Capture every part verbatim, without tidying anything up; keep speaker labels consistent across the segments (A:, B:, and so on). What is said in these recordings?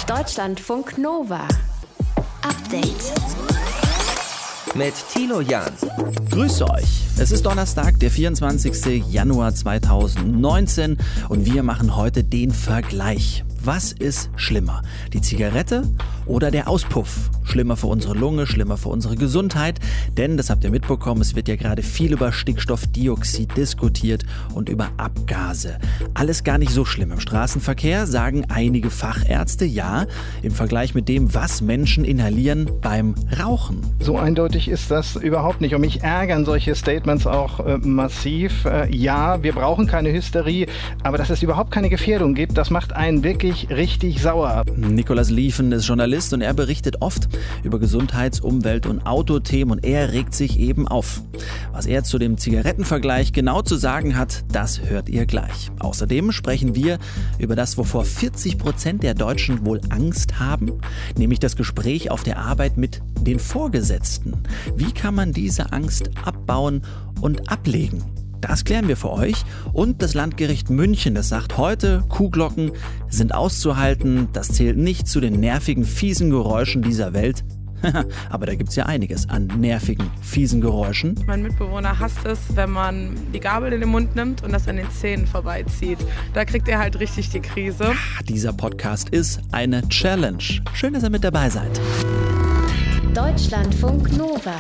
A: Deutschlandfunk Nova. Update.
B: Mit Thilo Jahn.
C: Grüß euch. Es ist Donnerstag, der vierundzwanzigster Januar zweitausendneunzehn und wir machen heute den Vergleich. Was ist schlimmer? Die Zigarette oder der Auspuff? Schlimmer für unsere Lunge, schlimmer für unsere Gesundheit? Denn, das habt ihr mitbekommen, es wird ja gerade viel über Stickstoffdioxid diskutiert und über Abgase. Alles gar nicht so schlimm im Straßenverkehr, sagen einige Fachärzte. Ja, im Vergleich mit dem, was Menschen inhalieren beim Rauchen.
D: So eindeutig ist das überhaupt nicht. Und mich ärgern solche Statements auch äh, massiv. Äh, ja, wir brauchen keine Hysterie, aber dass es überhaupt keine Gefährdung gibt, das macht einen wirklich richtig sauer.
C: Nikolaus Lieven ist Journalist und er berichtet oft über Gesundheits-, Umwelt- und Autothemen und er regt sich eben auf. Was er zu dem Zigarettenvergleich genau zu sagen hat, das hört ihr gleich. Außerdem sprechen wir über das, wovor vierzig Prozent der Deutschen wohl Angst haben, nämlich das Gespräch auf der Arbeit mit den Vorgesetzten. Wie kann man diese Angst abbauen und ablegen? Das klären wir für euch. Und das Landgericht München, das sagt heute, Kuhglocken sind auszuhalten. Das zählt nicht zu den nervigen, fiesen Geräuschen dieser Welt. Aber da gibt's ja einiges an nervigen, fiesen Geräuschen.
E: Mein Mitbewohner hasst es, wenn man die Gabel in den Mund nimmt und das an den Zähnen vorbeizieht. Da kriegt er halt richtig die Krise.
C: Ach, dieser Podcast ist eine Challenge. Schön, dass ihr mit dabei seid.
A: Deutschlandfunk Nova.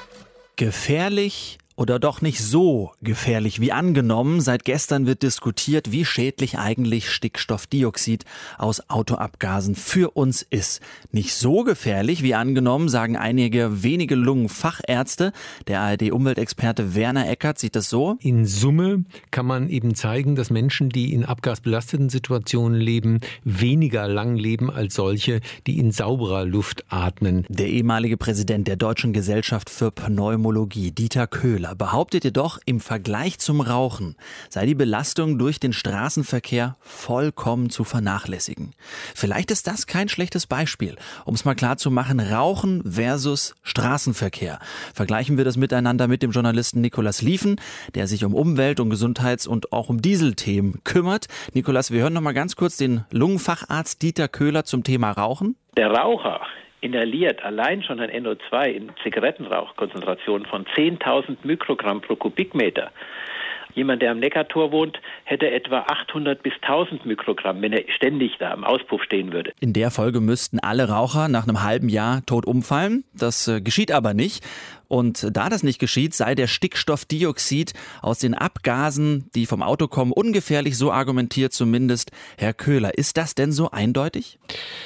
C: Gefährlich oder doch nicht so gefährlich wie angenommen. Seit gestern wird diskutiert, wie schädlich eigentlich Stickstoffdioxid aus Autoabgasen für uns ist. Nicht so gefährlich wie angenommen, sagen einige wenige Lungenfachärzte. Der A R D-Umweltexperte Werner Eckert sieht das so.
F: In Summe kann man eben zeigen, dass Menschen, die in abgasbelasteten Situationen leben, weniger lang leben als solche, die in sauberer Luft atmen.
C: Der ehemalige Präsident der Deutschen Gesellschaft für Pneumologie, Dieter Köhler, behauptet jedoch, im Vergleich zum Rauchen sei die Belastung durch den Straßenverkehr vollkommen zu vernachlässigen. Vielleicht ist das kein schlechtes Beispiel, um es mal klar zu machen, Rauchen versus Straßenverkehr. Vergleichen wir das miteinander mit dem Journalisten Nikolaus Lieven, der sich um Umwelt- und Gesundheits- und auch um Dieselthemen kümmert. Nikolaus, wir hören noch mal ganz kurz den Lungenfacharzt Dieter Köhler zum Thema Rauchen.
G: Der Raucher inhaliert allein schon ein N O zwei in Zigarettenrauchkonzentrationen von zehntausend Mikrogramm pro Kubikmeter. Jemand, der am Neckartor wohnt, hätte etwa achthundert bis tausend Mikrogramm, wenn er ständig da am Auspuff stehen würde.
C: In der Folge müssten alle Raucher nach einem halben Jahr tot umfallen. Das äh, geschieht aber nicht. Und da das nicht geschieht, sei der Stickstoffdioxid aus den Abgasen, die vom Auto kommen, ungefährlich, so argumentiert zumindest Herr Köhler. Ist das denn so eindeutig?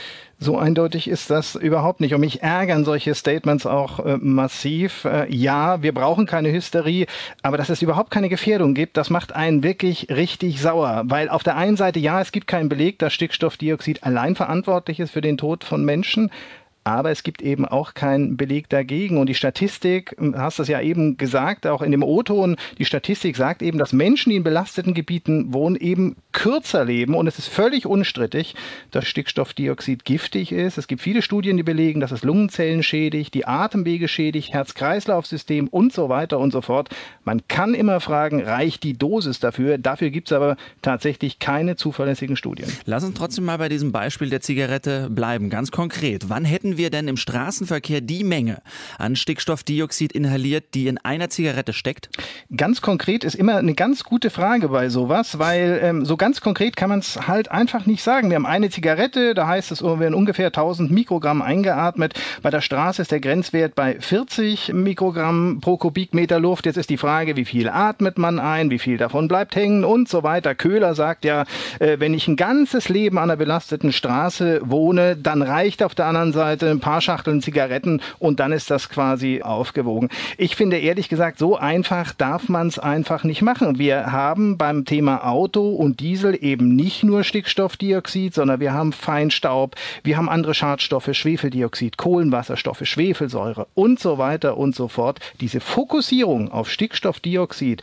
D: So eindeutig ist das überhaupt nicht. Und mich ärgern solche Statements auch äh, massiv. Äh, ja, wir brauchen keine Hysterie, aber dass es überhaupt keine Gefährdung gibt, das macht einen wirklich richtig sauer. Weil auf der einen Seite, ja, es gibt keinen Beleg, dass Stickstoffdioxid allein verantwortlich ist für den Tod von Menschen. Aber es gibt eben auch keinen Beleg dagegen. Und die Statistik, du hast es ja eben gesagt, auch in dem O-Ton, die Statistik sagt eben, dass Menschen, die in belasteten Gebieten wohnen, eben kürzer leben. Und es ist völlig unstrittig, dass Stickstoffdioxid giftig ist. Es gibt viele Studien, die belegen, dass es Lungenzellen schädigt, die Atemwege schädigt, Herz-Kreislauf-System und so weiter und so fort. Man kann immer fragen, reicht die Dosis dafür? Dafür gibt es aber tatsächlich keine zuverlässigen Studien.
C: Lass uns trotzdem mal bei diesem Beispiel der Zigarette bleiben. Ganz konkret, wann hätten wir denn im Straßenverkehr die Menge an Stickstoffdioxid inhaliert, die in einer Zigarette steckt?
D: Ganz konkret ist immer eine ganz gute Frage bei sowas, weil ähm, so ganz konkret kann man es halt einfach nicht sagen. Wir haben eine Zigarette, da heißt es, wir werden ungefähr tausend Mikrogramm eingeatmet. Bei der Straße ist der Grenzwert bei vierzig Mikrogramm pro Kubikmeter Luft. Jetzt ist die Frage, wie viel atmet man ein, wie viel davon bleibt hängen und so weiter. Köhler sagt ja, äh, wenn ich ein ganzes Leben an einer belasteten Straße wohne, dann reicht auf der anderen Seite ein paar Schachteln Zigaretten und dann ist das quasi aufgewogen. Ich finde ehrlich gesagt, so einfach darf man es einfach nicht machen. Wir haben beim Thema Auto und Diesel eben nicht nur Stickstoffdioxid, sondern wir haben Feinstaub, wir haben andere Schadstoffe, Schwefeldioxid, Kohlenwasserstoffe, Schwefelsäure und so weiter und so fort. Diese Fokussierung auf Stickstoffdioxid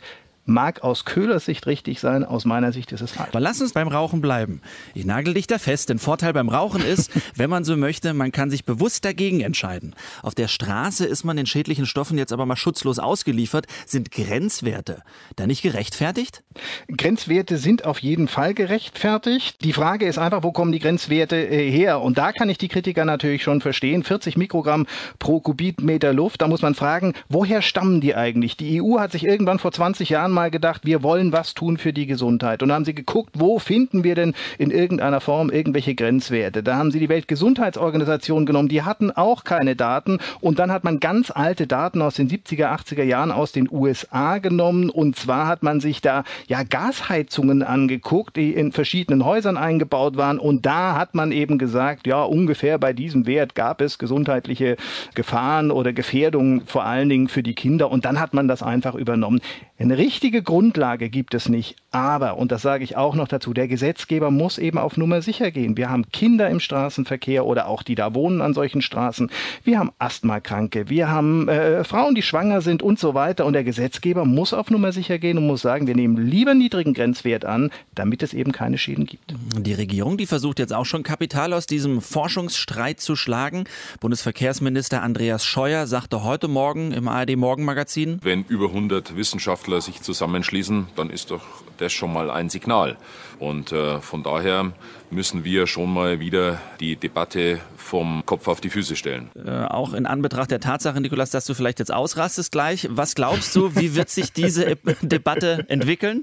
D: mag aus Köhlers Sicht richtig sein, aus meiner Sicht ist es falsch.
C: Aber lass uns beim Rauchen bleiben. Ich nagel dich da fest. Der Vorteil beim Rauchen ist, wenn man so möchte, man kann sich bewusst dagegen entscheiden. Auf der Straße ist man den schädlichen Stoffen jetzt aber mal schutzlos ausgeliefert. Sind Grenzwerte da nicht gerechtfertigt?
D: Grenzwerte sind auf jeden Fall gerechtfertigt. Die Frage ist einfach, wo kommen die Grenzwerte äh, her? Und da kann ich die Kritiker natürlich schon verstehen. vierzig Mikrogramm pro Kubikmeter Luft. Da muss man fragen, woher stammen die eigentlich? Die E U hat sich irgendwann vor zwanzig Jahren mal gedacht, wir wollen was tun für die Gesundheit. Und da haben sie geguckt, wo finden wir denn in irgendeiner Form irgendwelche Grenzwerte? Da haben sie die Weltgesundheitsorganisation genommen, die hatten auch keine Daten. Und dann hat man ganz alte Daten aus den siebziger, achtziger Jahren aus den U S A genommen. Und zwar hat man sich da ja Gasheizungen angeguckt, die in verschiedenen Häusern eingebaut waren. Und da hat man eben gesagt, ja, ungefähr bei diesem Wert gab es gesundheitliche Gefahren oder Gefährdungen, vor allen Dingen für die Kinder. Und dann hat man das einfach übernommen. Eine richtige Grundlage gibt es nicht. Aber, und das sage ich auch noch dazu, der Gesetzgeber muss eben auf Nummer sicher gehen. Wir haben Kinder im Straßenverkehr oder auch die da wohnen an solchen Straßen. Wir haben Asthmakranke, wir haben äh, Frauen, die schwanger sind und so weiter. Und der Gesetzgeber muss auf Nummer sicher gehen und muss sagen, wir nehmen lieber einen niedrigen Grenzwert an, damit es eben keine Schäden gibt.
C: Die Regierung, die versucht jetzt auch schon Kapital aus diesem Forschungsstreit zu schlagen. Bundesverkehrsminister Andreas Scheuer sagte heute Morgen im A R D-Morgenmagazin:
H: Wenn über hundert Wissenschaftler sich zusammenschließen, dann ist doch das schon mal ein Signal. Und äh, von daher müssen wir schon mal wieder die Debatte vom Kopf auf die Füße stellen.
C: Äh, auch in Anbetracht der Tatsache, Nikolaus, dass du vielleicht jetzt ausrastest gleich. Was glaubst du, wie wird sich diese Debatte entwickeln?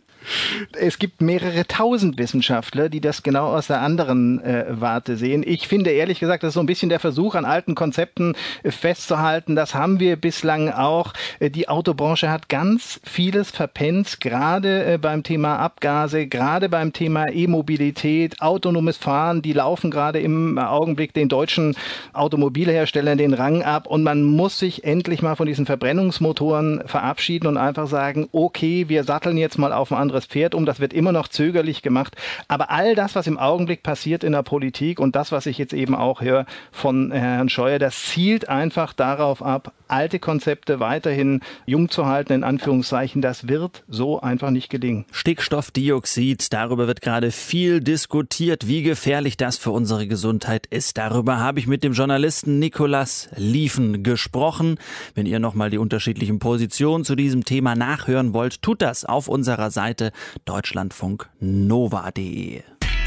D: Es gibt mehrere tausend Wissenschaftler, die das genau aus der anderen äh, Warte sehen. Ich finde ehrlich gesagt, das ist so ein bisschen der Versuch, an alten Konzepten äh, festzuhalten. Das haben wir bislang auch. Äh, die Autobranche hat ganz vieles verpennt, gerade äh, beim Thema Abgase, gerade beim Thema E-Mobilität, autonomes Fahren. Die laufen gerade im Augenblick den deutschen Automobilherstellern den Rang ab. Und man muss sich endlich mal von diesen Verbrennungsmotoren verabschieden und einfach sagen, okay, wir satteln jetzt mal auf ein anderes Pferd um. Das wird immer noch zögerlich gemacht. Aber all das, was im Augenblick passiert in der Politik und das, was ich jetzt eben auch höre von Herrn Scheuer, das zielt einfach darauf ab, alte Konzepte weiterhin jung zu halten, in Anführungszeichen. Das wird so einfach nicht gelingen.
C: Stickstoffdioxid, darüber wird gerade viel diskutiert, wie gefährlich das für unsere Gesundheit ist. Darüber habe ich mit dem Journalisten Nikolaus Lieven gesprochen. Wenn ihr nochmal die unterschiedlichen Positionen zu diesem Thema nachhören wollt, tut das auf unserer Seite deutschlandfunk nova punkt de.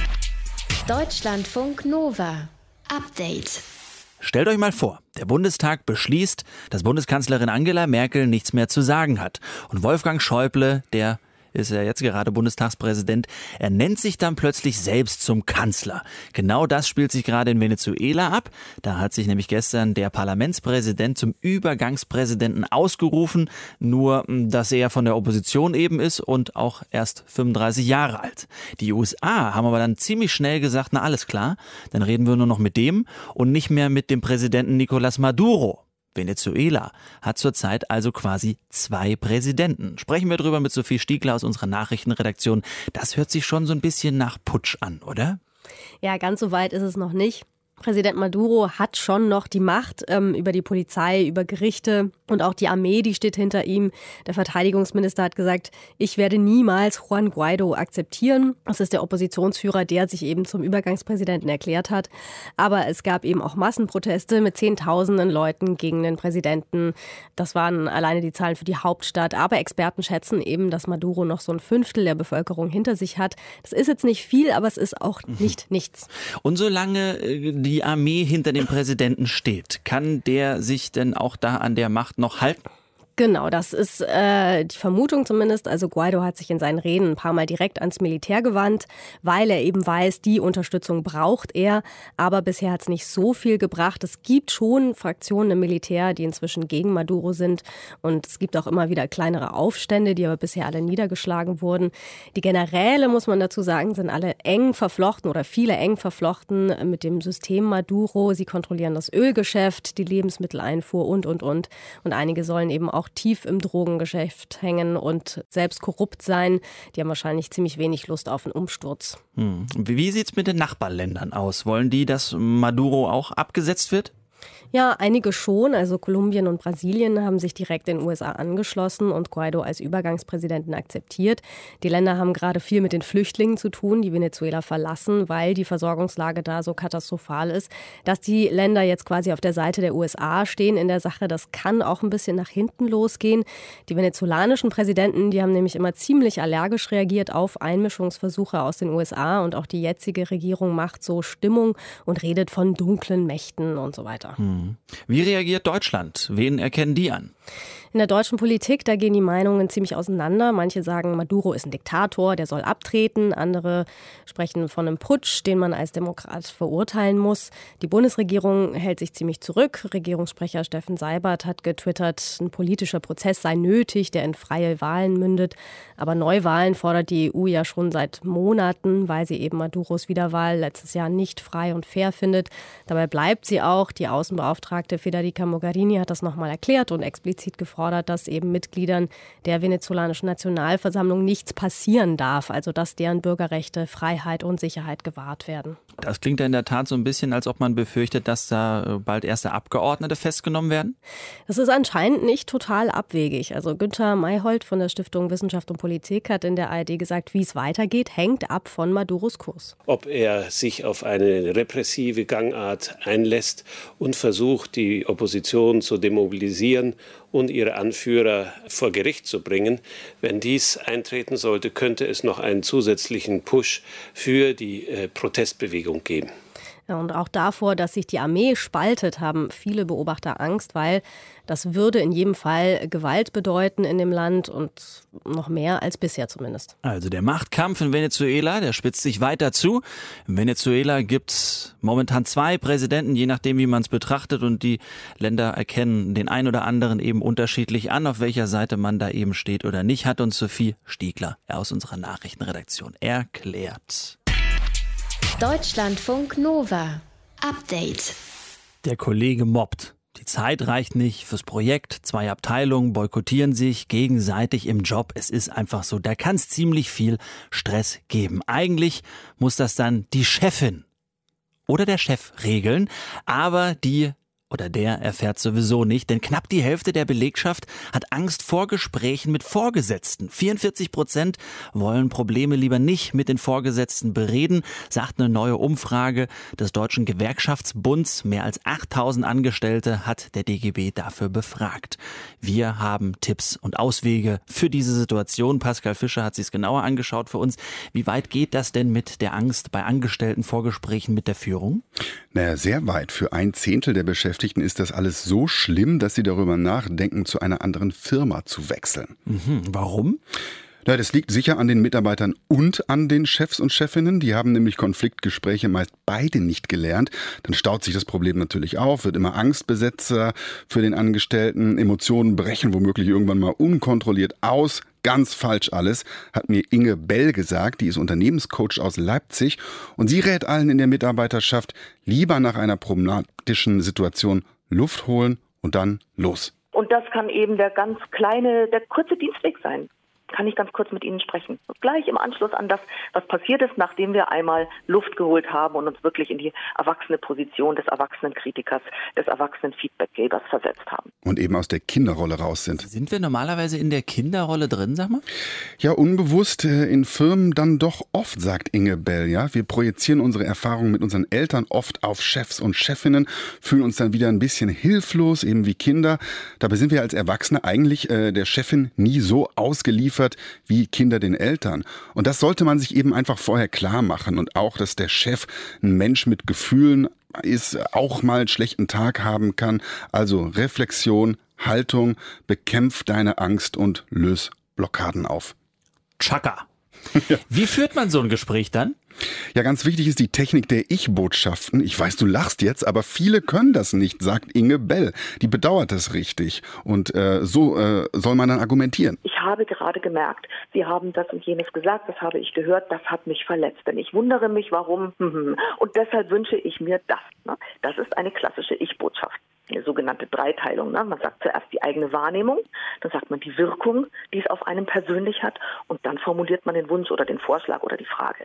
A: Deutschlandfunk Nova. Update.
C: Stellt euch mal vor, der Bundestag beschließt, dass Bundeskanzlerin Angela Merkel nichts mehr zu sagen hat. Und Wolfgang Schäuble, der ist ja jetzt gerade Bundestagspräsident, er nennt sich dann plötzlich selbst zum Kanzler. Genau das spielt sich gerade in Venezuela ab. Da hat sich nämlich gestern der Parlamentspräsident zum Übergangspräsidenten ausgerufen, nur dass er von der Opposition eben ist und auch erst fünfunddreißig Jahre alt. Die U S A haben aber dann ziemlich schnell gesagt, na alles klar, dann reden wir nur noch mit dem und nicht mehr mit dem Präsidenten Nicolás Maduro. Venezuela hat zurzeit also quasi zwei Präsidenten. Sprechen wir drüber mit Sophie Stiegler aus unserer Nachrichtenredaktion. Das hört sich schon so ein bisschen nach Putsch an, oder?
I: Ja, ganz so weit ist es noch nicht. Präsident Maduro hat schon noch die Macht ähm, über die Polizei, über Gerichte und auch die Armee, die steht hinter ihm. Der Verteidigungsminister hat gesagt, ich werde niemals Juan Guaido akzeptieren. Das ist der Oppositionsführer, der sich eben zum Übergangspräsidenten erklärt hat. Aber es gab eben auch Massenproteste mit Zehntausenden Leuten gegen den Präsidenten. Das waren alleine die Zahlen für die Hauptstadt. Aber Experten schätzen eben, dass Maduro noch so ein Fünftel der Bevölkerung hinter sich hat. Das ist jetzt nicht viel, aber es ist auch nicht nichts.
C: Und solange äh, die Armee hinter dem Präsidenten steht, kann der sich denn auch da an der Macht noch halten?
I: Genau, das ist äh, die Vermutung zumindest. Also Guaido hat sich in seinen Reden ein paar Mal direkt ans Militär gewandt, weil er eben weiß, die Unterstützung braucht er. Aber bisher hat es nicht so viel gebracht. Es gibt schon Fraktionen im Militär, die inzwischen gegen Maduro sind. Und es gibt auch immer wieder kleinere Aufstände, die aber bisher alle niedergeschlagen wurden. Die Generäle, muss man dazu sagen, sind alle eng verflochten oder viele eng verflochten mit dem System Maduro. Sie kontrollieren das Ölgeschäft, die Lebensmitteleinfuhr und, und, und. Und einige sollen eben auch tief im Drogengeschäft hängen und selbst korrupt sein. Die haben wahrscheinlich ziemlich wenig Lust auf einen Umsturz.
C: Hm. Wie sieht es mit den Nachbarländern aus? Wollen die, dass Maduro auch abgesetzt wird?
I: Ja, einige schon. Also Kolumbien und Brasilien haben sich direkt den U S A angeschlossen und Guaido als Übergangspräsidenten akzeptiert. Die Länder haben gerade viel mit den Flüchtlingen zu tun, die Venezuela verlassen, weil die Versorgungslage da so katastrophal ist. Dass die Länder jetzt quasi auf der Seite der U S A stehen in der Sache, das kann auch ein bisschen nach hinten losgehen. Die venezolanischen Präsidenten, die haben nämlich immer ziemlich allergisch reagiert auf Einmischungsversuche aus den U S A und auch die jetzige Regierung macht so Stimmung und redet von dunklen Mächten und so weiter.
C: Hm. Wie reagiert Deutschland? Wen erkennen die an?
I: In der deutschen Politik, da gehen die Meinungen ziemlich auseinander. Manche sagen, Maduro ist ein Diktator, der soll abtreten. Andere sprechen von einem Putsch, den man als Demokrat verurteilen muss. Die Bundesregierung hält sich ziemlich zurück. Regierungssprecher Steffen Seibert hat getwittert, ein politischer Prozess sei nötig, der in freie Wahlen mündet. Aber Neuwahlen fordert die E U ja schon seit Monaten, weil sie eben Maduros Wiederwahl letztes Jahr nicht frei und fair findet. Dabei bleibt sie auch. Die Außenbeauftragte Federica Mogherini hat das nochmal erklärt und explizit gefordert, dass eben Mitgliedern der venezolanischen Nationalversammlung nichts passieren darf, also dass deren Bürgerrechte, Freiheit und Sicherheit gewahrt werden.
C: Das klingt ja in der Tat so ein bisschen, als ob man befürchtet, dass da bald erste Abgeordnete festgenommen werden.
I: Das ist anscheinend nicht total abwegig. Also Günther Mayhold von der Stiftung Wissenschaft und Politik hat in der A R D gesagt, wie es weitergeht, hängt ab von Maduros Kurs.
J: Ob er sich auf eine repressive Gangart einlässt und versucht, die Opposition zu demobilisieren und ihre Anführer vor Gericht zu bringen. Wenn dies eintreten sollte, könnte es noch einen zusätzlichen Push für die äh, Protestbewegung geben.
I: Ja, und auch davor, dass sich die Armee spaltet, haben viele Beobachter Angst, weil das würde in jedem Fall Gewalt bedeuten in dem Land und noch mehr als bisher zumindest.
C: Also der Machtkampf in Venezuela, der spitzt sich weiter zu. In Venezuela gibt es momentan zwei Präsidenten, je nachdem wie man es betrachtet, und die Länder erkennen den einen oder anderen eben unterschiedlich an, auf welcher Seite man da eben steht oder nicht, hat uns Sophie Stiegler aus unserer Nachrichtenredaktion erklärt.
A: Deutschlandfunk Nova. Update.
C: Der Kollege mobbt. Die Zeit reicht nicht fürs Projekt. Zwei Abteilungen boykottieren sich gegenseitig im Job. Es ist einfach so, da kann es ziemlich viel Stress geben. Eigentlich muss das dann die Chefin oder der Chef regeln, aber die oder der erfährt sowieso nicht, denn knapp die Hälfte der Belegschaft hat Angst vor Gesprächen mit Vorgesetzten. vierundvierzig Prozent wollen Probleme lieber nicht mit den Vorgesetzten bereden, sagt eine neue Umfrage des Deutschen Gewerkschaftsbunds. Mehr als achttausend Angestellte hat der D G B dafür befragt. Wir haben Tipps und Auswege für diese Situation. Pascal Fischer hat sich es genauer angeschaut für uns. Wie weit geht das denn mit der Angst bei Angestellten vor Gesprächen mit der Führung?
K: Naja, sehr weit. Für ein Zehntel der Beschäftigten ist das alles so schlimm, dass sie darüber nachdenken, zu einer anderen Firma zu wechseln.
C: Mhm. Warum?
K: Ja, das liegt sicher an den Mitarbeitern und an den Chefs und Chefinnen. Die haben nämlich Konfliktgespräche meist beide nicht gelernt. Dann staut sich das Problem natürlich auf, wird immer Angstbesetzer für den Angestellten. Emotionen brechen womöglich irgendwann mal unkontrolliert aus. Ganz falsch alles, hat mir Inge Bell gesagt. Die ist Unternehmenscoach aus Leipzig. Und sie rät allen in der Mitarbeiterschaft, lieber nach einer problematischen Situation Luft holen und dann los.
L: Und das kann eben der ganz kleine, der kurze Dienstweg sein. Kann ich ganz kurz mit Ihnen sprechen. Gleich im Anschluss an das, was passiert ist, nachdem wir einmal Luft geholt haben und uns wirklich in die erwachsene Position des erwachsenen Kritikers, des erwachsenen Feedbackgebers versetzt haben.
K: Und eben aus der Kinderrolle raus sind.
C: Sind wir normalerweise in der Kinderrolle drin, sag mal?
K: Ja, unbewusst äh, in Firmen dann doch oft, sagt Inge Bell. Ja, wir projizieren unsere Erfahrungen mit unseren Eltern oft auf Chefs und Chefinnen, fühlen uns dann wieder ein bisschen hilflos, eben wie Kinder. Dabei sind wir als Erwachsene eigentlich äh, der Chefin nie so ausgeliefert wie Kinder den Eltern. Und das sollte man sich eben einfach vorher klar machen. Und auch, dass der Chef ein Mensch mit Gefühlen ist, auch mal einen schlechten Tag haben kann. Also Reflexion, Haltung, bekämpf deine Angst und löse Blockaden auf.
C: Chaka. Ja. Wie führt man so ein Gespräch dann?
K: Ja, ganz wichtig ist die Technik der Ich-Botschaften. Ich weiß, du lachst jetzt, aber viele können das nicht, sagt Inge Bell. Die bedauert das richtig. Und äh, so äh, soll man dann argumentieren.
L: Ich habe gerade gemerkt, Sie haben das und jenes gesagt, das habe ich gehört, das hat mich verletzt. Denn ich wundere mich, warum. Und deshalb wünsche ich mir das. Das ist eine klassische Ich-Botschaft. Eine sogenannte Dreiteilung. Ne? Man sagt zuerst die eigene Wahrnehmung, dann sagt man die Wirkung, die es auf einen persönlich hat, und dann formuliert man den Wunsch oder den Vorschlag oder die Frage.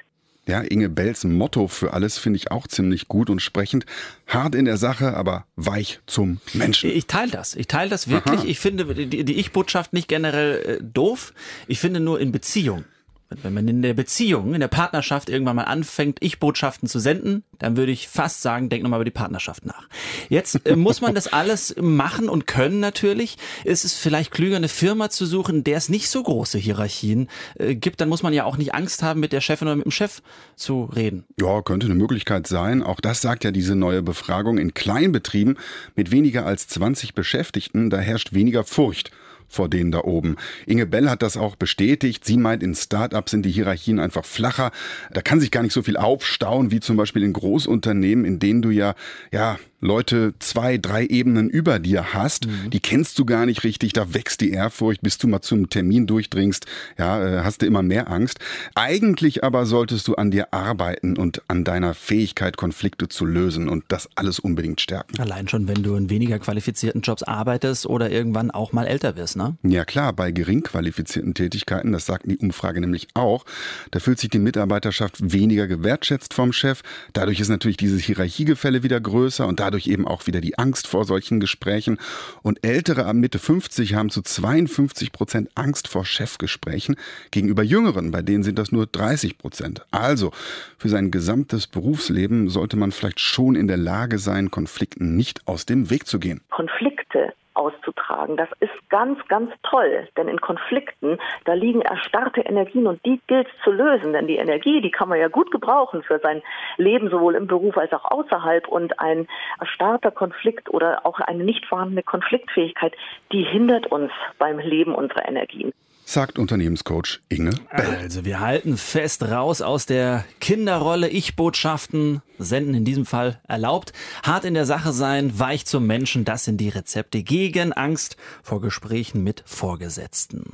K: Ja, Inge Bells Motto für alles finde ich auch ziemlich gut und sprechend. Hart in der Sache, aber weich zum Menschen.
C: Ich teile das. Ich teile das wirklich. Aha. Ich finde die, die Ich-Botschaft nicht generell äh, doof. Ich finde nur in Beziehung. Wenn man in der Beziehung, in der Partnerschaft irgendwann mal anfängt, Ich-Botschaften zu senden, dann würde ich fast sagen, denk nochmal über die Partnerschaft nach. Jetzt äh, muss man das alles machen und können natürlich. Es ist vielleicht klüger, eine Firma zu suchen, in der es nicht so große Hierarchien äh, gibt. Dann muss man ja auch nicht Angst haben, mit der Chefin oder mit dem Chef zu reden.
K: Ja, könnte eine Möglichkeit sein. Auch das sagt ja diese neue Befragung. In Kleinbetrieben mit weniger als zwanzig Beschäftigten, da herrscht weniger Furcht vor denen da oben. Inge Bell hat das auch bestätigt. Sie meint, in Start-ups sind die Hierarchien einfach flacher. Da kann sich gar nicht so viel aufstauen, wie zum Beispiel in Großunternehmen, in denen du ja, ja, Leute zwei, drei Ebenen über dir hast. Mhm. Die kennst du gar nicht richtig. Da wächst die Ehrfurcht, bis du mal zum Termin durchdringst. Ja, hast du immer mehr Angst. Eigentlich aber solltest du an dir arbeiten und an deiner Fähigkeit, Konflikte zu lösen und das alles unbedingt stärken.
C: Allein schon, wenn du in weniger qualifizierten Jobs arbeitest oder irgendwann auch mal älter wirst, ne?
K: Ja klar, bei gering qualifizierten Tätigkeiten, das sagt die Umfrage nämlich auch, da fühlt sich die Mitarbeiterschaft weniger gewertschätzt vom Chef. Dadurch ist natürlich dieses Hierarchiegefälle wieder größer und dadurch eben auch wieder die Angst vor solchen Gesprächen. Und Ältere ab Mitte fünfzig haben zu zweiundfünfzig Prozent Angst vor Chefgesprächen. Gegenüber Jüngeren, bei denen sind das nur dreißig Prozent. Also für sein gesamtes Berufsleben sollte man vielleicht schon in der Lage sein, Konflikten nicht aus dem Weg zu gehen.
L: Konflikte auszutragen. Das ist ganz, ganz toll, denn in Konflikten, da liegen erstarrte Energien und die gilt es zu lösen, denn die Energie, die kann man ja gut gebrauchen für sein Leben, sowohl im Beruf als auch außerhalb, und ein erstarrter Konflikt oder auch eine nicht vorhandene Konfliktfähigkeit, die hindert uns beim Leben unserer Energien.
K: Sagt Unternehmenscoach Inge Bell.
C: Also wir halten fest, raus aus der Kinderrolle, Ich-Botschaften, senden in diesem Fall erlaubt. Hart in der Sache sein, weich zum Menschen, das sind die Rezepte gegen Angst vor Gesprächen mit Vorgesetzten.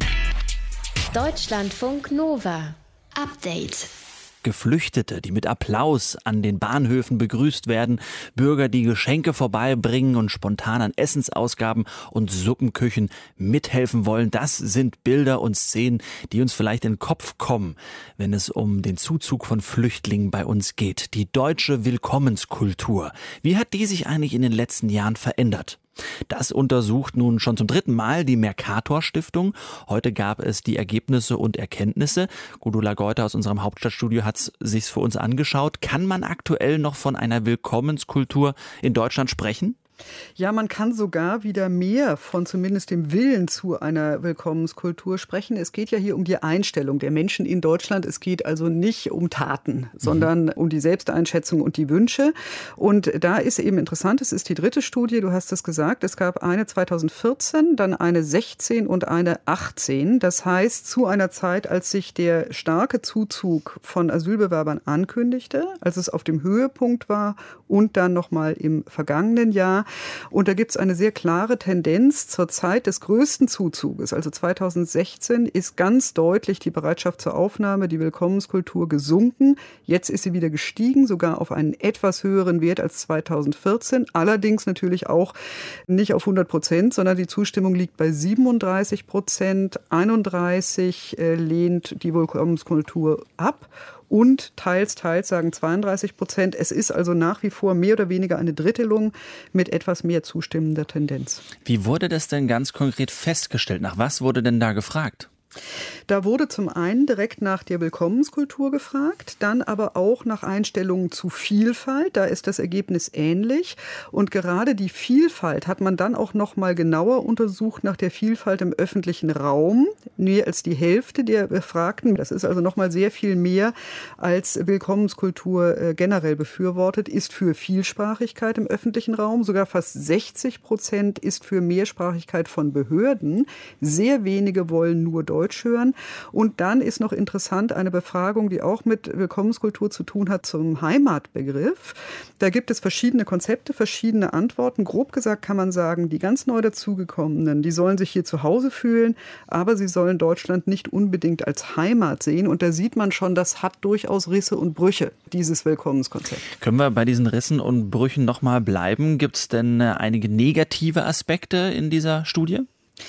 A: Deutschlandfunk Nova. Update.
C: Geflüchtete, die mit Applaus an den Bahnhöfen begrüßt werden, Bürger, die Geschenke vorbeibringen und spontan an Essensausgaben und Suppenküchen mithelfen wollen. Das sind Bilder und Szenen, die uns vielleicht in den Kopf kommen, wenn es um den Zuzug von Flüchtlingen bei uns geht. Die deutsche Willkommenskultur. Wie hat die sich eigentlich in den letzten Jahren verändert? Das untersucht nun schon zum dritten Mal die Mercator-Stiftung. Heute gab es die Ergebnisse und Erkenntnisse. Gudula Geuter aus unserem Hauptstadtstudio hat es sich für uns angeschaut. Kann man aktuell noch von einer Willkommenskultur in Deutschland sprechen?
M: Ja, man kann sogar wieder mehr von zumindest dem Willen zu einer Willkommenskultur sprechen. Es geht ja hier um die Einstellung der Menschen in Deutschland. Es geht also nicht um Taten, sondern mhm. um die Selbsteinschätzung und die Wünsche. Und da ist eben interessant, es ist die dritte Studie, du hast es gesagt, es gab eine zweitausendvierzehn, dann eine sechzehn und eine achtzehn. Das heißt, zu einer Zeit, als sich der starke Zuzug von Asylbewerbern ankündigte, als es auf dem Höhepunkt war und dann nochmal im vergangenen Jahr. Und da gibt es eine sehr klare Tendenz zur Zeit des größten Zuzuges. Also zweitausendsechzehn ist ganz deutlich die Bereitschaft zur Aufnahme, die Willkommenskultur gesunken. Jetzt ist sie wieder gestiegen, sogar auf einen etwas höheren Wert als zweitausendvierzehn. Allerdings natürlich auch nicht auf hundert Prozent, sondern die Zustimmung liegt bei siebenunddreißig Prozent. einunddreißig äh, lehnt die Willkommenskultur ab. Und teils, teils sagen zweiunddreißig Prozent. Es ist also nach wie vor mehr oder weniger eine Drittelung mit etwas mehr zustimmender Tendenz.
C: Wie wurde das denn ganz konkret festgestellt? Nach was wurde denn da gefragt?
M: Da wurde zum einen direkt nach der Willkommenskultur gefragt, dann aber auch nach Einstellungen zu Vielfalt. Da ist das Ergebnis ähnlich. Und gerade die Vielfalt hat man dann auch noch mal genauer untersucht nach der Vielfalt im öffentlichen Raum. Mehr als die Hälfte der Befragten, das ist also noch mal sehr viel mehr als Willkommenskultur generell befürwortet, ist für Vielsprachigkeit im öffentlichen Raum. Sogar fast sechzig Prozent ist für Mehrsprachigkeit von Behörden. Sehr wenige wollen nur Deutsch hören. Und dann ist noch interessant eine Befragung, die auch mit Willkommenskultur zu tun hat, zum Heimatbegriff. Da gibt es verschiedene Konzepte, verschiedene Antworten. Grob gesagt kann man sagen, die ganz neu dazugekommenen, die sollen sich hier zu Hause fühlen, aber sie sollen Deutschland nicht unbedingt als Heimat sehen. Und da sieht man schon, das hat durchaus Risse und Brüche, dieses Willkommenskonzept.
C: Können wir bei diesen Rissen und Brüchen noch mal bleiben? Gibt es denn einige negative Aspekte in dieser Studie?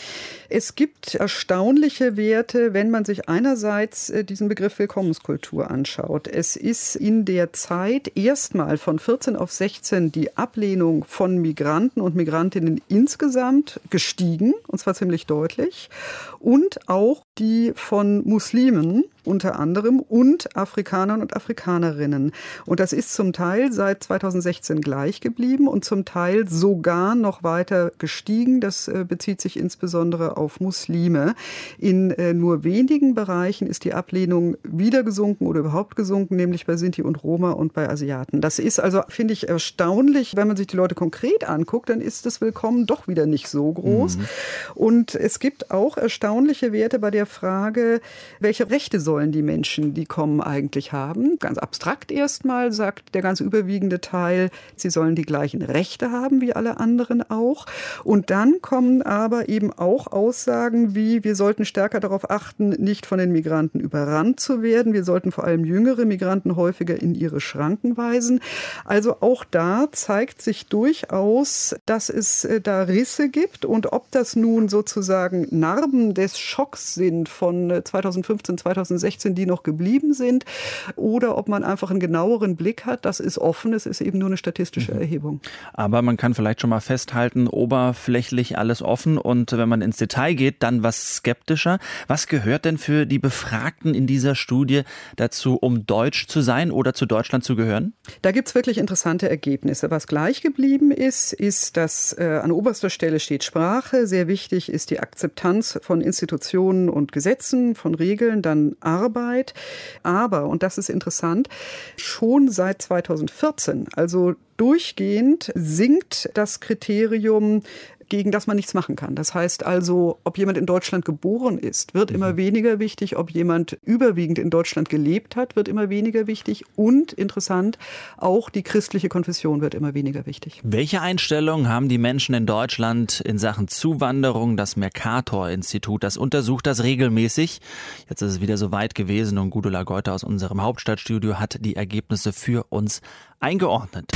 M: Es gibt erstaunliche Werte, wenn man sich einerseits diesen Begriff Willkommenskultur anschaut. Es ist in der Zeit erstmal von vierzehn auf sechzehn die Ablehnung von Migranten und Migrantinnen insgesamt gestiegen, und zwar ziemlich deutlich. Und auch die von Muslimen unter anderem und Afrikanern und Afrikanerinnen. Und das ist zum Teil seit zweitausendsechzehn gleich geblieben und zum Teil sogar noch weiter gestiegen. Das äh, bezieht sich insbesondere auf Muslime. In äh, nur wenigen Bereichen ist die Ablehnung wieder gesunken oder überhaupt gesunken, nämlich bei Sinti und Roma und bei Asiaten. Das ist also, finde ich, erstaunlich. Wenn man sich die Leute konkret anguckt, dann ist das Willkommen doch wieder nicht so groß. Mhm. Und es gibt auch erstaunliche Werte bei der Frage, welche Rechte sollen die Menschen, die kommen, eigentlich haben. Ganz abstrakt erstmal sagt der ganz überwiegende Teil, sie sollen die gleichen Rechte haben wie alle anderen auch. Und dann kommen aber eben auch Aussagen wie, wir sollten stärker darauf achten, nicht von den Migranten überrannt zu werden. Wir sollten vor allem jüngere Migranten häufiger in ihre Schranken weisen. Also auch da zeigt sich durchaus, dass es da Risse gibt. Und ob das nun sozusagen Narben des Schocks sind von zweitausendfünfzehn, zweitausendsechzehn, die noch geblieben sind, oder ob man einfach einen genaueren Blick hat, das ist offen, es ist eben nur eine statistische Erhebung.
C: Aber man kann vielleicht schon mal festhalten, oberflächlich alles offen und wenn man ins Detail geht, dann was skeptischer. Was gehört denn für die Befragten in dieser Studie dazu, um deutsch zu sein oder zu Deutschland zu gehören?
M: Da gibt es wirklich interessante Ergebnisse. Was gleich geblieben ist, ist, dass äh, an oberster Stelle steht Sprache. Sehr wichtig ist die Akzeptanz von Institutionen und Gesetzen, von Regeln, dann Arbeit. Aber, und das ist interessant, schon seit zweitausendvierzehn, also durchgehend, sinkt das Kriterium, gegen das man nichts machen kann. Das heißt also, ob jemand in Deutschland geboren ist, wird immer weniger wichtig. Ob jemand überwiegend in Deutschland gelebt hat, wird immer weniger wichtig. Und interessant, auch die christliche Konfession wird immer weniger wichtig.
C: Welche Einstellung haben die Menschen in Deutschland in Sachen Zuwanderung? Das Mercator-Institut, das untersucht das regelmäßig. Jetzt ist es wieder so weit gewesen und Gudula Geuter aus unserem Hauptstadtstudio hat die Ergebnisse für uns eingeordnet.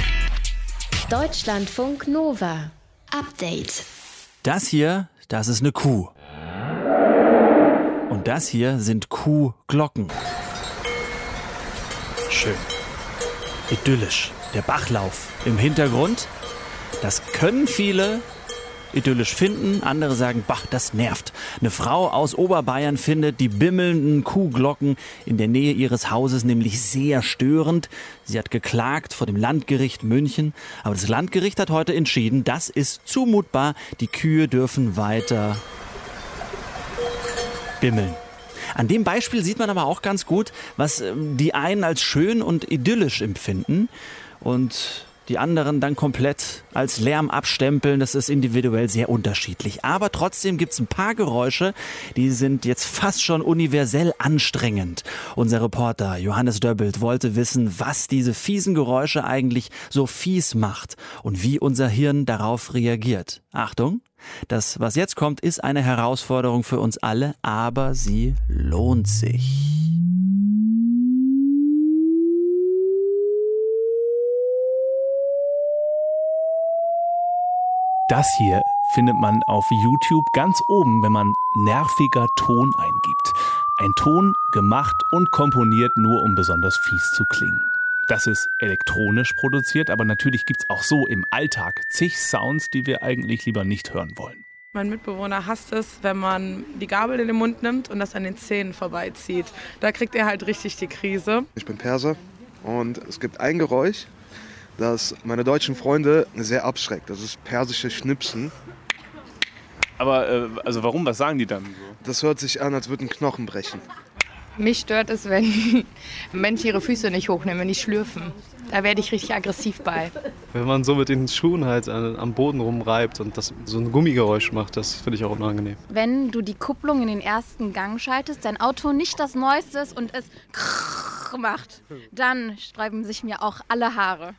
A: Deutschlandfunk Nova. Update.
C: Das hier, das ist eine Kuh. Und das hier sind Kuhglocken. Schön. Idyllisch. Der Bachlauf im Hintergrund. Das können viele idyllisch finden. Andere sagen, bah, das nervt. Eine Frau aus Oberbayern findet die bimmelnden Kuhglocken in der Nähe ihres Hauses nämlich sehr störend. Sie hat geklagt vor dem Landgericht München. Aber das Landgericht hat heute entschieden, das ist zumutbar. Die Kühe dürfen weiter bimmeln. An dem Beispiel sieht man aber auch ganz gut, was die einen als schön und idyllisch empfinden und die anderen dann komplett als Lärm abstempeln. Das ist individuell sehr unterschiedlich. Aber trotzdem gibt es ein paar Geräusche, die sind jetzt fast schon universell anstrengend. Unser Reporter Johannes Döbbelt wollte wissen, was diese fiesen Geräusche eigentlich so fies macht und wie unser Hirn darauf reagiert. Achtung, das, was jetzt kommt, ist eine Herausforderung für uns alle, aber sie lohnt sich.
N: Das hier findet man auf YouTube ganz oben, wenn man nerviger Ton eingibt. Ein Ton gemacht und komponiert nur, um besonders fies zu klingen. Das ist elektronisch produziert, aber natürlich gibt's auch so im Alltag zig Sounds, die wir eigentlich lieber nicht hören wollen.
E: Mein Mitbewohner hasst es, wenn man die Gabel in den Mund nimmt und das an den Zähnen vorbeizieht. Da kriegt er halt richtig die Krise.
O: Ich bin Perser und es gibt ein Geräusch, das meine deutschen Freunde sehr abschreckt. Das ist persische Schnipsen.
N: Aber äh, also warum? Was sagen die dann so?
O: Das hört sich an, als würden Knochen brechen.
P: Mich stört es, wenn Menschen ihre Füße nicht hochnehmen, wenn die schlürfen. Da werde ich richtig aggressiv bei.
Q: Wenn man so mit den Schuhen halt am Boden rumreibt und das so ein Gummigeräusch macht, das finde ich auch unangenehm.
R: Wenn du die Kupplung in den ersten Gang schaltest, dein Auto nicht das Neueste ist und es krrrr macht, dann sträuben sich mir auch alle Haare.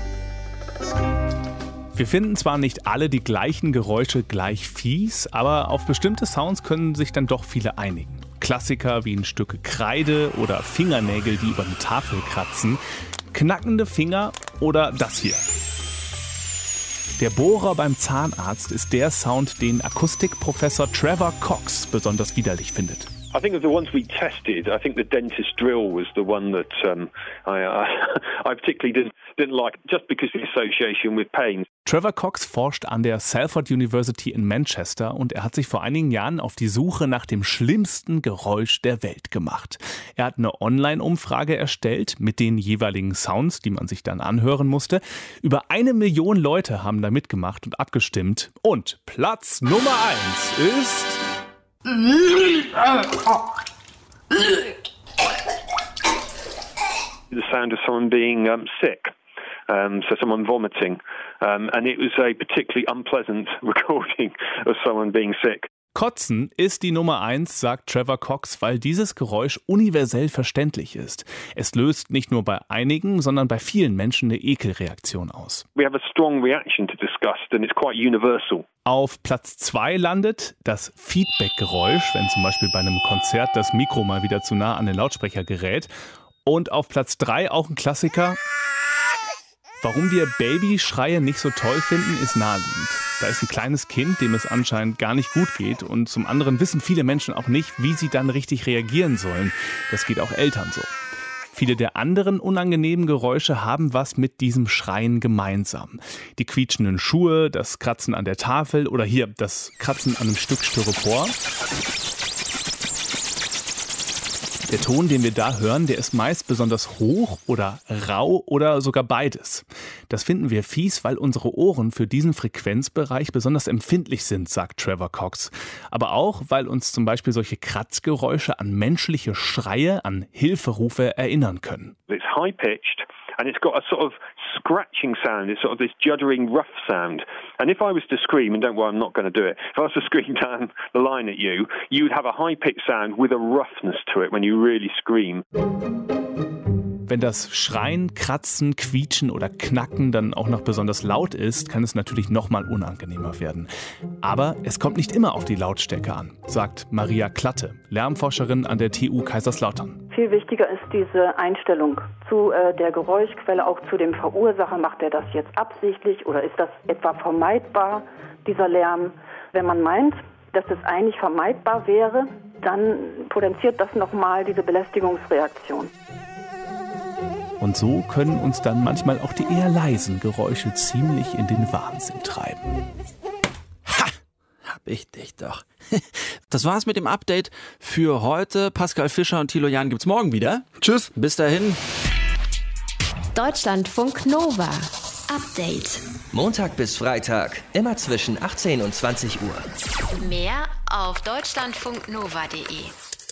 N: Wir finden zwar nicht alle die gleichen Geräusche gleich fies, aber auf bestimmte Sounds können sich dann doch viele einigen. Klassiker wie ein Stück Kreide oder Fingernägel, die über eine Tafel kratzen, knackende Finger oder das hier. Der Bohrer beim Zahnarzt ist der Sound, den Akustikprofessor Trevor Cox besonders widerlich findet.
S: I think of the ones we tested, I think the dentist drill was the one that um, I, I, I particularly didn't, didn't like, just because of the association with pain.
N: Trevor Cox forscht an der Salford University in Manchester und er hat sich vor einigen Jahren auf die Suche nach dem schlimmsten Geräusch der Welt gemacht. Er hat eine Online-Umfrage erstellt mit den jeweiligen Sounds, die man sich dann anhören musste. Über eine Million Leute haben da mitgemacht und abgestimmt. Und Platz Nummer eins ist...
S: The sound of someone being um, sick, um, so someone vomiting, um, and it was a particularly unpleasant recording of someone being sick.
N: Kotzen ist die Nummer eins, sagt Trevor Cox, weil dieses Geräusch universell verständlich ist. Es löst nicht nur bei einigen, sondern bei vielen Menschen eine Ekelreaktion aus.
S: We have a strong reaction to disgust and it's quite universal.
N: Auf Platz zwei landet das Feedback-Geräusch, wenn zum Beispiel bei einem Konzert das Mikro mal wieder zu nah an den Lautsprecher gerät. Und auf Platz drei auch ein Klassiker. Warum wir Babyschreie nicht so toll finden, ist naheliegend. Da ist ein kleines Kind, dem es anscheinend gar nicht gut geht. Und zum anderen wissen viele Menschen auch nicht, wie sie dann richtig reagieren sollen. Das geht auch Eltern so. Viele der anderen unangenehmen Geräusche haben was mit diesem Schreien gemeinsam. Die quietschenden Schuhe, das Kratzen an der Tafel oder hier das Kratzen an einem Stück Styropor. Der Ton, den wir da hören, der ist meist besonders hoch oder rau oder sogar beides. Das finden wir fies, weil unsere Ohren für diesen Frequenzbereich besonders empfindlich sind, sagt Trevor Cox. Aber auch, weil uns zum Beispiel solche Kratzgeräusche an menschliche Schreie, an Hilferufe erinnern können.
S: It's high-pitched and it's got a sort of scratching sound. It's sort of this juddering, rough sound. And if I was to scream, and don't worry, I'm not going to do it, if I was to scream down the line at you, you would have a high-pitched sound with a roughness to it when you really scream.
N: Wenn das Schreien, Kratzen, Quietschen oder Knacken dann auch noch besonders laut ist, kann es natürlich noch mal unangenehmer werden. Aber es kommt nicht immer auf die Lautstärke an, sagt Maria Klatte, Lärmforscherin an der T U Kaiserslautern.
T: Viel wichtiger ist diese Einstellung zu äh, der Geräuschquelle, auch zu dem Verursacher. Macht er das jetzt absichtlich oder ist das etwa vermeidbar, dieser Lärm? Wenn man meint, dass es eigentlich vermeidbar wäre, dann potenziert das nochmal diese Belästigungsreaktion.
N: Und so können uns dann manchmal auch die eher leisen Geräusche ziemlich in den Wahnsinn treiben.
C: Ha! Hab ich dich doch. Das war's mit dem Update für heute. Pascal Fischer und Thilo Jahn gibt's morgen wieder.
K: Tschüss.
C: Bis dahin.
A: Deutschlandfunk Nova. Update.
B: Montag bis Freitag, immer zwischen achtzehn und zwanzig Uhr.
A: Mehr auf deutschlandfunknova punkt de.